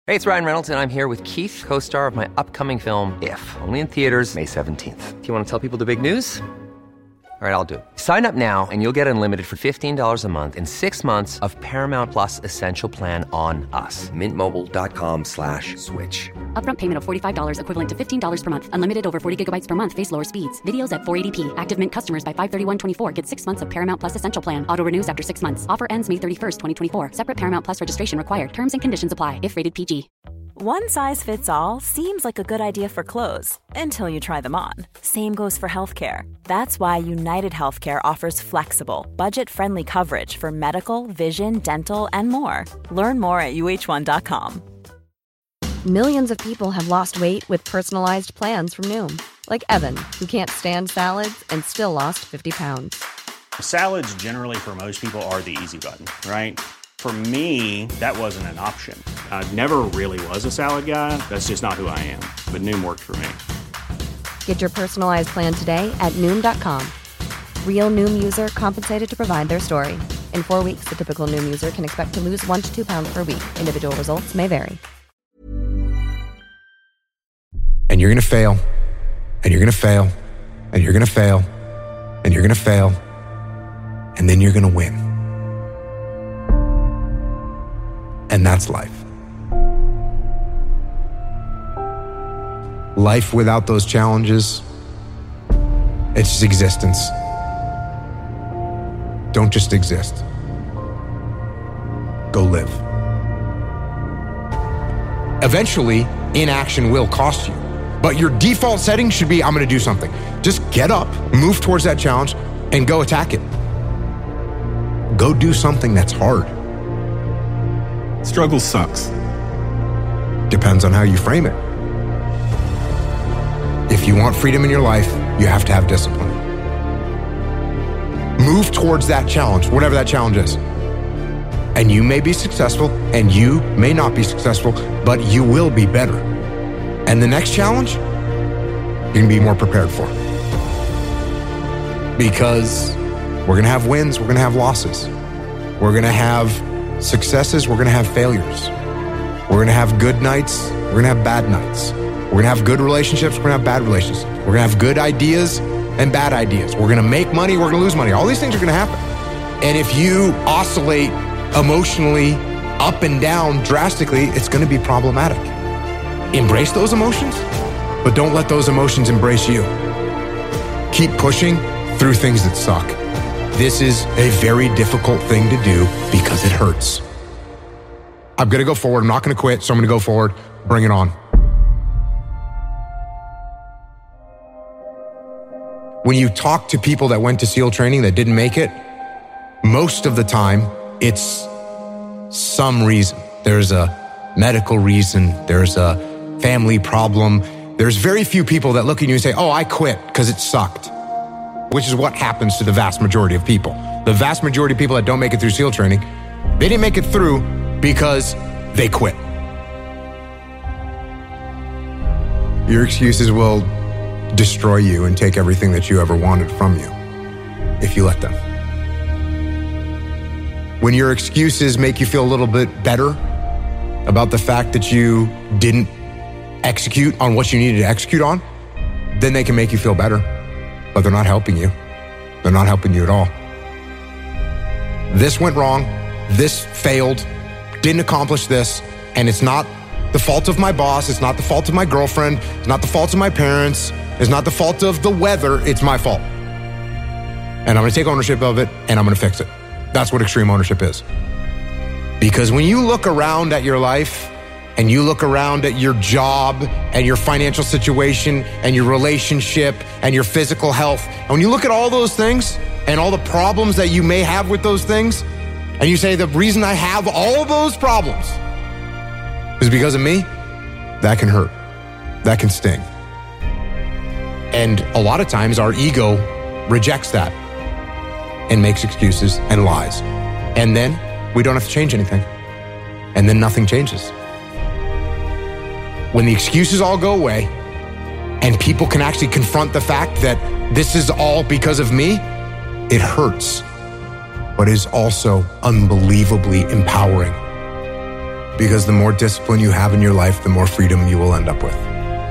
Hey, it's Ryan Reynolds, and I'm here with Keith, co-star of my upcoming film, If, only in theaters May 17th. Do you want to tell people the big news? All right, I'll do it. Sign up now and you'll get unlimited for $15 a month and 6 months of Paramount Plus Essential Plan on us. MintMobile.com/switch. Upfront payment of $45 equivalent to $15 per month. Unlimited over 40 gigabytes per month. Face lower speeds. Videos at 480p. Active Mint customers by 531.24 get 6 months of Paramount Plus Essential Plan. Auto renews after 6 months. Offer ends May 31st, 2024. Separate Paramount Plus registration required. Terms and conditions apply if rated PG. One size fits all seems like a good idea for clothes until you try them on. Same goes for healthcare. That's why United Healthcare offers flexible, budget-friendly coverage for medical, vision, dental, and more. Learn more at UH1.com. Millions of people have lost weight with personalized plans from Noom. Like Evan, who can't stand salads and still lost 50 pounds. Salads generally for most people are the easy button, right? For me, that wasn't an option. I never really was a salad guy. That's just not who I am. But Noom worked for me. Get your personalized plan today at Noom.com. Real Noom user compensated to provide their story. In 4 weeks, the typical Noom user can expect to lose 1 to 2 pounds per week. Individual results may vary. And you're going to fail. And you're going to fail. And you're going to fail. And you're going to fail. And then you're going to win. And that's life. Life without those challenges, it's just existence. Don't just exist. Go live. Eventually, inaction will cost you. But your default setting should be, I'm going to do something. Just get up, move towards that challenge, and go attack it. Go do something that's hard. Struggle sucks. Depends on how you frame it. If you want freedom in your life, you have to have discipline. Move towards that challenge, whatever that challenge is. And you may be successful, and you may not be successful, but you will be better. And the next challenge, you're going to be more prepared for. Because we're going to have wins, we're going to have losses. We're going to have successes, we're going to have failures. We're going to have good nights, we're going to have bad nights. We're going to have good relationships, we're going to have bad relationships. We're going to have good ideas and bad ideas. We're going to make money, we're going to lose money. All these things are going to happen. And if you oscillate emotionally up and down drastically, it's going to be problematic. Embrace those emotions, but don't let those emotions embrace you. Keep pushing through things that suck. This is a very difficult thing to do because it hurts. I'm going to go forward. I'm not going to quit, so I'm going to go forward. Bring it on. When you talk to people that went to SEAL training that didn't make it, most of the time, it's some reason. There's a medical reason. There's a family problem. There's very few people that look at you and say, oh, I quit because it sucked. Which is what happens to the vast majority of people. The vast majority of people that don't make it through SEAL training, they didn't make it through because they quit. Your excuses will destroy you and take everything that you ever wanted from you if you let them. When your excuses make you feel a little bit better about the fact that you didn't execute on what you needed to execute on, then they can make you feel better. But they're not helping you. They're not helping you at all. This went wrong. This failed. Didn't accomplish this. And it's not the fault of my boss. It's not the fault of my girlfriend. It's not the fault of my parents. It's not the fault of the weather. It's my fault. And I'm going to take ownership of it and I'm going to fix it. That's what extreme ownership is. Because when you look around at your life and you look around at your job and your financial situation and your relationship and your physical health, and when you look at all those things and all the problems that you may have with those things, and you say, the reason I have all those problems is because of me, that can hurt. That can sting. And a lot of times our ego rejects that and makes excuses and lies. And then we don't have to change anything. And then nothing changes. When the excuses all go away and people can actually confront the fact that this is all because of me, it hurts, but is also unbelievably empowering. because the more discipline you have in your life, the more freedom you will end up with.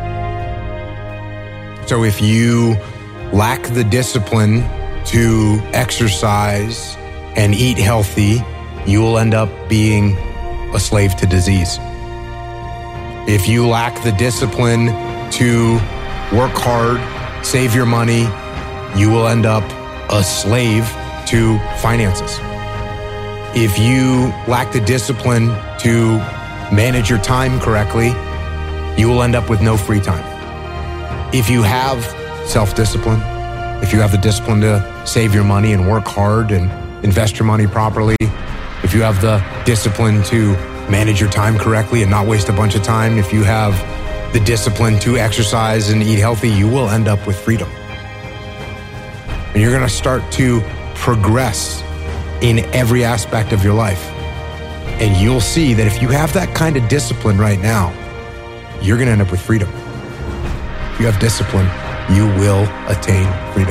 So if you lack the discipline to exercise and eat healthy, you will end up being a slave to disease. If you lack the discipline to work hard, save your money, you will end up a slave to finances. If you lack the discipline to manage your time correctly, you will end up with no free time. If you have self-discipline, if you have the discipline to save your money and work hard and invest your money properly, if you have the discipline to manage your time correctly and not waste a bunch of time, if you have the discipline to exercise and eat healthy, you will end up with freedom. And you're going to start to progress in every aspect of your life. And you'll see that if you have that kind of discipline right now, you're going to end up with freedom. If you have discipline, you will attain freedom.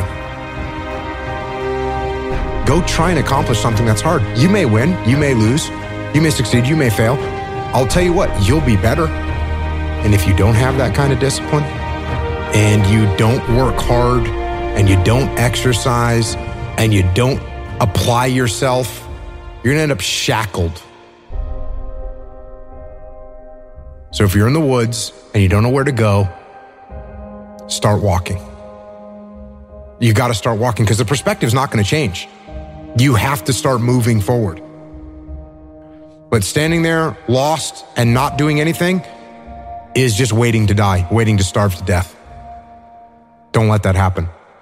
Go try and accomplish something that's hard. You may win, you may lose, you may succeed, you may fail. I'll tell you what, you'll be better. And if you don't have that kind of discipline, and you don't work hard, and you don't exercise, and you don't apply yourself, you're gonna end up shackled. So if you're in the woods and you don't know where to go, start walking. You gotta start walking because the perspective's not gonna change. You have to start moving forward. But standing there lost and not doing anything is just waiting to die, waiting to starve to death. Don't let that happen.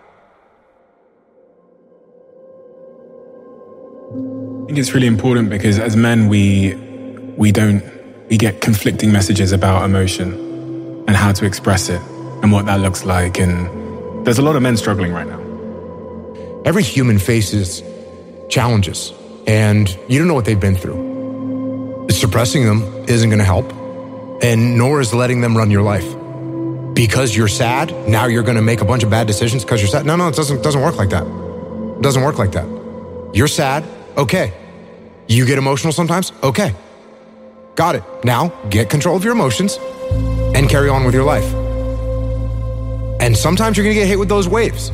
I think it's really important because as men, we get conflicting messages about emotion and how to express it and what that looks like. And there's a lot of men struggling right now. Every human faces challenges, and you don't know what they've been through. Suppressing them isn't going to help, and nor is letting them run your life. Because you're sad, now you're going to make a bunch of bad decisions because you're sad. No, it doesn't work like that. It doesn't work like that. You're sad, okay. You get emotional sometimes, okay. Got it. Now, get control of your emotions and carry on with your life. And sometimes you're going to get hit with those waves.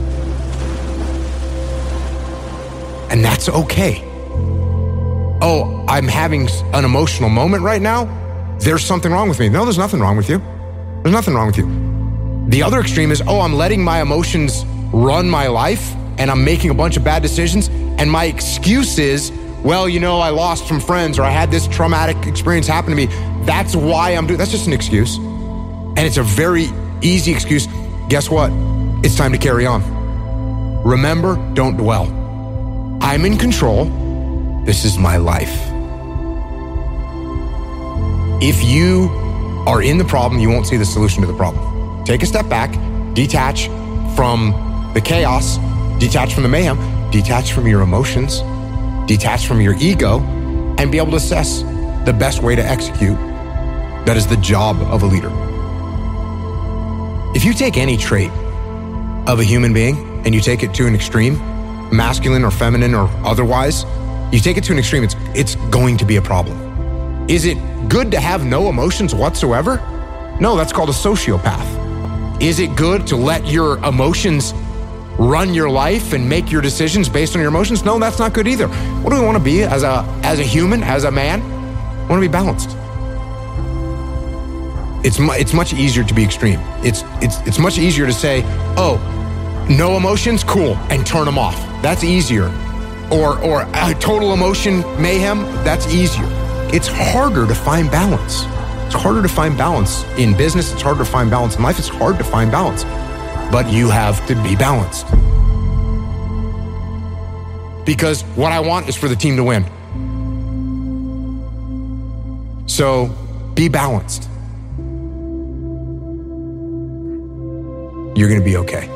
And that's okay. Oh, I'm having an emotional moment right now. There's something wrong with me. No, there's nothing wrong with you. There's nothing wrong with you. The other extreme is, oh, I'm letting my emotions run my life and I'm making a bunch of bad decisions. And my excuse is, well, you know, I lost some friends or I had this traumatic experience happen to me. That's why I'm doing, that's just an excuse. And it's a very easy excuse. Guess what? It's time to carry on. Remember, don't dwell. I'm in control. This is my life. If you are in the problem, you won't see the solution to the problem. Take a step back, detach from the chaos, detach from the mayhem, detach from your emotions, detach from your ego, and be able to assess the best way to execute. That is the job of a leader. If you take any trait of a human being and you take it to an extreme, masculine or feminine or otherwise, you take it to an extreme, it's going to be a problem. Is it good to have no emotions whatsoever? No, that's called a sociopath. Is it good to let your emotions run your life and make your decisions based on your emotions? No, that's not good either. What do we want to be as a human, as a man? We want to be balanced. It's much easier to be extreme. It's much easier to say, oh, no emotions, cool, and turn them off. That's easier. Or a total emotion mayhem, that's easier. It's harder to find balance. It's harder to find balance in business. It's harder to find balance in life. It's hard to find balance. But you have to be balanced. Because what I want is for the team to win. So be balanced. You're going to be okay.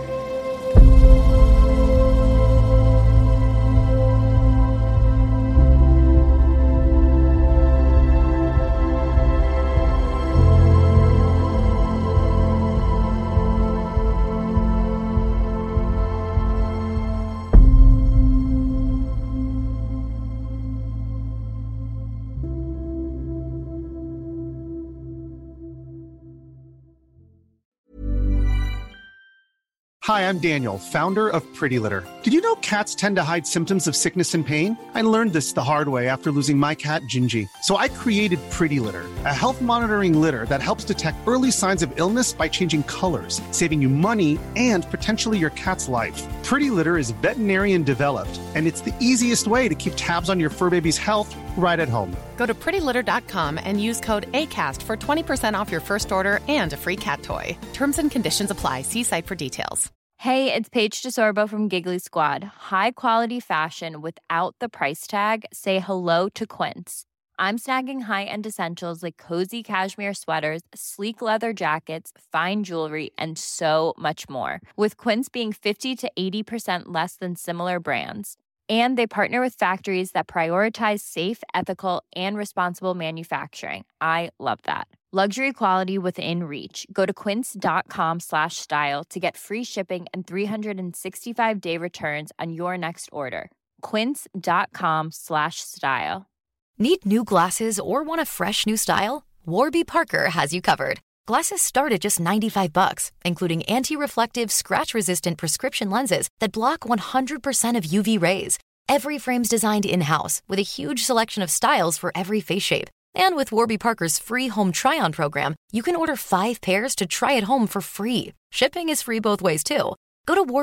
Hi, I'm Daniel, founder of Pretty Litter. Did you know cats tend to hide symptoms of sickness and pain? I learned this the hard way after losing my cat, Gingy. So I created Pretty Litter, a health monitoring litter that helps detect early signs of illness by changing colors, saving you money and potentially your cat's life. Pretty Litter is veterinarian developed, and it's the easiest way to keep tabs on your fur baby's health right at home. Go to prettylitter.com and use code ACAST for 20% off your first order and a free cat toy. Terms and conditions apply. See site for details. Hey, it's Paige DeSorbo from Giggly Squad. High quality fashion without the price tag. Say hello to Quince. I'm snagging high-end essentials like cozy cashmere sweaters, sleek leather jackets, fine jewelry, and so much more. With Quince being 50 to 80% less than similar brands. And they partner with factories that prioritize safe, ethical, and responsible manufacturing. I love that. Luxury quality within reach. Go to quince.com/style to get free shipping and 365-day returns on your next order. Quince.com/style. Need new glasses or want a fresh new style? Warby Parker has you covered. Glasses start at just $95, including anti-reflective, scratch-resistant prescription lenses that block 100% of UV rays. Every frame's designed in-house with a huge selection of styles for every face shape. And with Warby Parker's free home try-on program, you can order 5 pairs to try at home for free. Shipping is free both ways, too. Go to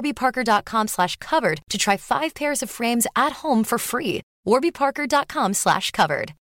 warbyparker.com/covered to try 5 pairs of frames at home for free. warbyparker.com/covered.